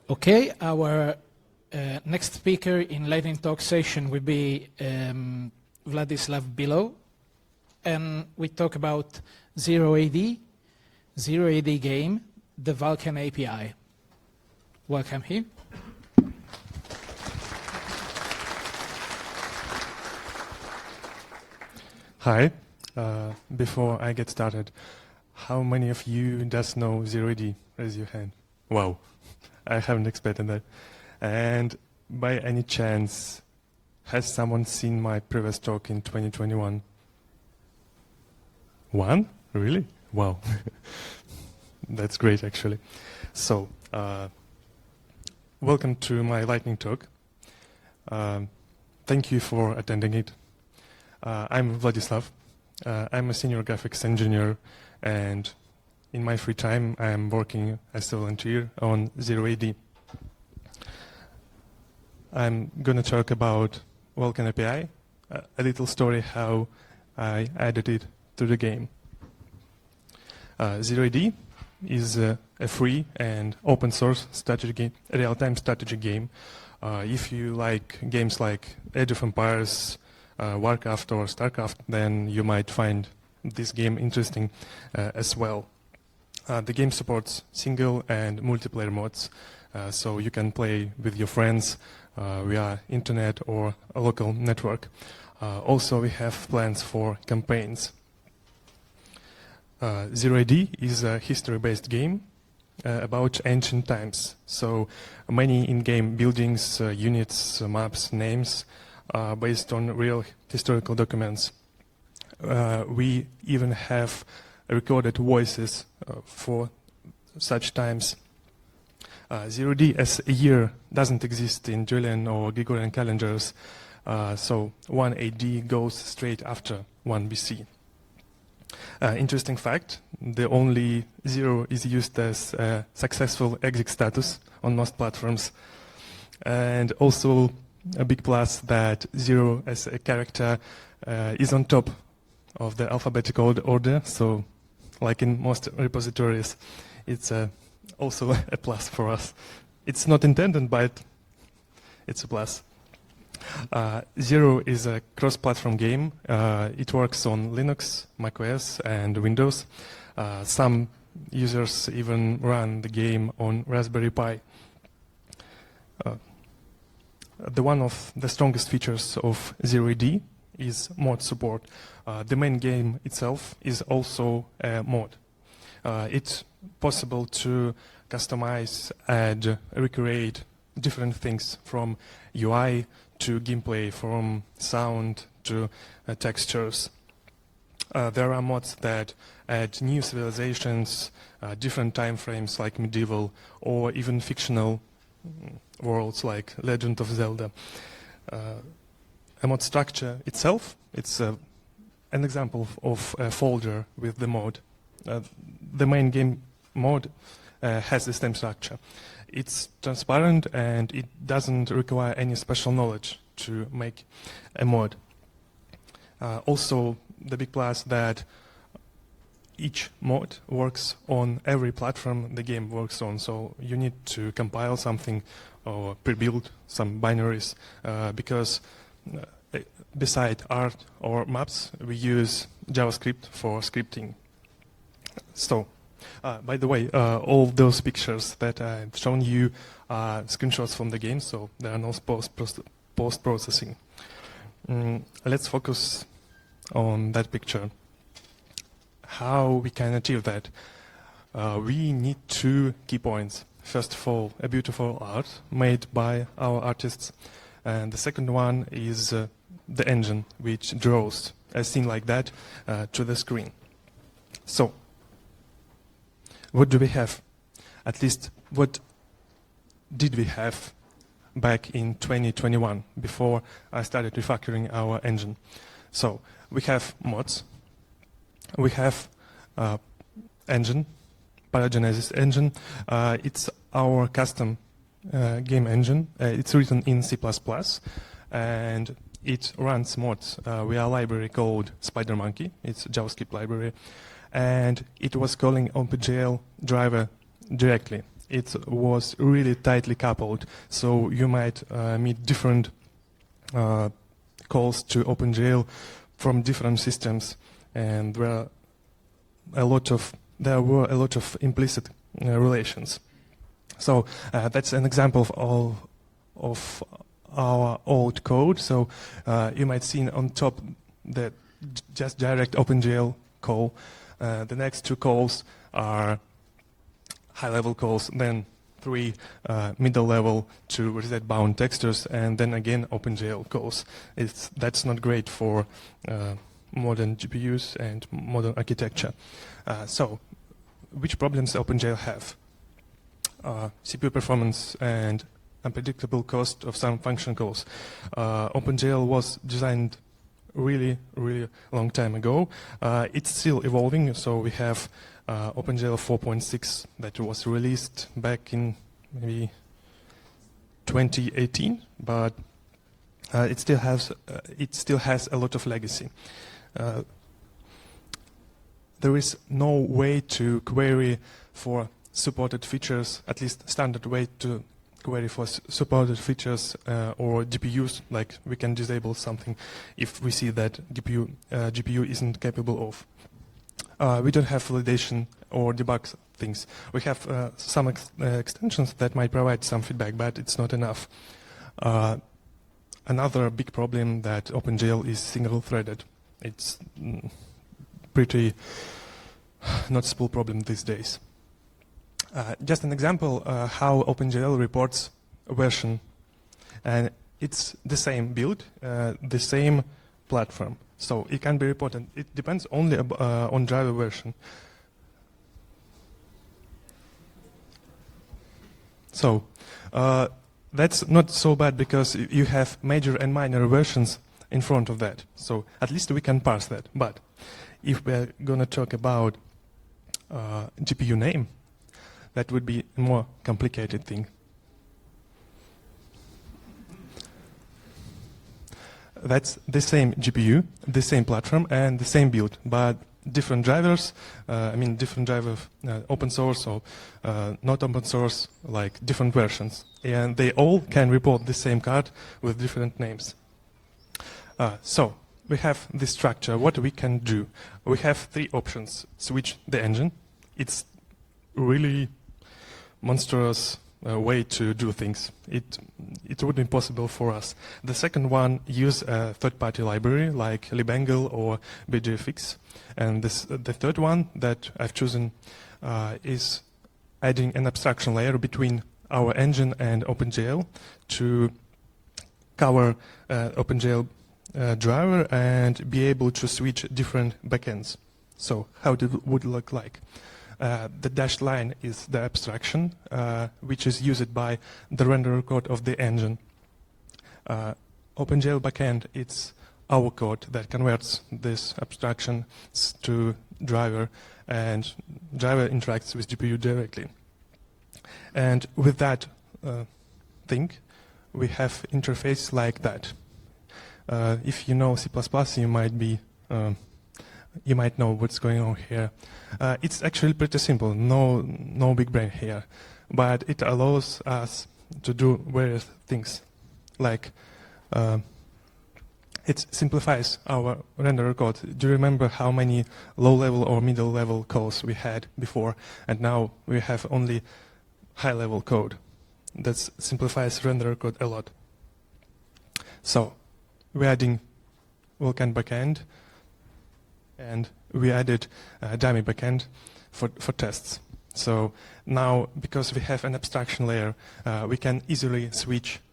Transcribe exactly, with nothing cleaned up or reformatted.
Okay, our uh, next speaker in Lightning Talk session will be um, Vladislav Bilo, and we talk about Zero A D, Zero A D game, the Vulkan A P I. Welcome here. Hi. Uh, before I get started, how many of you does know Zero A D? Raise your hand. Wow, I haven't expected that. And by any chance, has someone seen my previous talk in twenty twenty-one? One? Really? Wow. That's great, actually. So, uh, welcome to my lightning talk. Um, thank you for attending it. Uh, I'm Vladislav. Uh, I'm a senior graphics engineer, and in my free time, I'm working as a volunteer on Zero A D. I'm going to talk about Vulkan A P I, uh, a little story how I added it to the game. Uh, Zero A D is uh, a free and open source strategy game, real-time strategy game. Uh, if you like games like Age of Empires, uh, Warcraft or Starcraft, then you might find this game interesting uh, as well. Uh, the game supports single and multiplayer modes, uh, so you can play with your friends uh, via internet or a local network. Uh, also, we have plans for campaigns. Uh, Zero A D is a history-based game uh, about ancient times. So many in-game buildings, uh, units, uh, maps, names are based on real historical documents. Uh, we even have recorded voices uh, for such times. Uh, Zero A D as a year doesn't exist in Julian or Gregorian calendars, uh, so one A D goes straight after one B C. Uh, interesting fact, the only zero is used as a successful exit status on most platforms. And also a big plus that zero as a character uh, is on top of the alphabetical order, so like in most repositories, it's uh, also a plus for us. It's not intended, but it's a plus. Uh, Zero is a cross-platform game. Uh, it works on Linux, macOS, and Windows. Uh, some users even run the game on Raspberry Pi. Uh, the one of the strongest features of Zero A D is mod support. Uh, the main game itself is also a mod. Uh, it's possible to customize, add, recreate different things from U I to gameplay, from sound to uh, textures. Uh, there are mods that add new civilizations, uh, different time frames like medieval, or even fictional worlds like Legend of Zelda. Uh, a mod structure itself, it's uh, an example of a folder with the mod. Uh, the main game mod uh, has the same structure. It's transparent and it doesn't require any special knowledge to make a mod. Uh, also, the big plus that each mod works on every platform the game works on, so you need to compile something or pre-build some binaries uh, because uh, beside art or maps, we use JavaScript for scripting. So, uh, by the way, uh, all of those pictures that I've shown you are screenshots from the game, so there are no post-processing. Mm, let's focus on that picture. How we can achieve that? Uh, we need two key points. First of all, a beautiful art made by our artists, and the second one is uh, the engine which draws a scene like that uh, to the screen. So, what do we have? At least, what did we have back in twenty twenty-one, before I started refactoring our engine? So, we have mods, we have uh, engine, Paragenesis engine. Uh, it's our custom uh, game engine. Uh, it's written in C plus plus, and it runs mods uh, via a library called SpiderMonkey. It's a JavaScript library. And it was calling O P G L driver directly. it was really tightly coupled. So you might uh, meet different uh, calls to OpenGL from different systems, and there are a lot of there were a lot of implicit uh, relations. So uh, that's an example of all of our old code. So uh, you might see on top that just direct OpenGL call. Uh, the next two calls are high-level calls, then three uh, middle-level to reset-bound textures, and then again OpenGL calls. It's, that's not great for uh, modern G P Us and modern architecture. Uh, so, which problems OpenGL have? Uh, C P U performance and unpredictable cost of some function calls. Uh, OpenGL was designed really, really long time ago. Uh, it's still evolving, so we have uh, OpenGL four point six that was released back in maybe twenty eighteen, but uh, it still has uh, it still has a lot of legacy. Uh, there is no way to query for supported features, at least standard way to query for supported features uh, or G P Us, like we can disable something if we see that G P U, uh, G P U isn't capable of. Uh, we don't have validation or debug things. We have uh, some ex uh, extensions that might provide some feedback, but it's not enough. Uh, another big problem that OpenGL is single-threaded. It's mm, pretty noticeable problem these days. Uh, just an example uh, how OpenGL reports a version, and it's the same build, uh, the same platform, so it can be reported. It depends only uh, on driver version. So uh, that's not so bad because you have major and minor versions in front of that, so at least we can parse that. But if we're going to talk about uh, G P U name, that would be a more complicated thing. That's the same G P U, the same platform, and the same build, but different drivers, uh, I mean different driver, uh, open source or uh, not open source, like different versions. And they all can report the same card with different names. Uh, so, we have this structure. What we can do? We have three options. Switch the engine. It's really monstrous uh, way to do things. It it would be impossible for us. The second one, use a third-party library like libangle or B G F X. And this, the third one that I've chosen uh, is adding an abstraction layer between our engine and OpenGL to cover uh, OpenGL uh, driver and be able to switch different backends. So how it would look like? Uh, the dashed line is the abstraction, uh, which is used by the renderer code of the engine. Uh, OpenGL backend, it's our code that converts this abstraction to driver, and driver interacts with G P U directly. And with that uh, thing, we have interface like that. Uh, if you know C plus plus, you might be um, you might know what's going on here. Uh, it's actually pretty simple, no, no big brain here, but it allows us to do various things, like uh, it simplifies our renderer code. Do you remember how many low-level or middle-level calls we had before, and now we have only high-level code? That simplifies renderer code a lot. So we're adding Vulkan backend, and we added a dummy backend for, for tests. So now, because we have an abstraction layer, uh, we can easily switch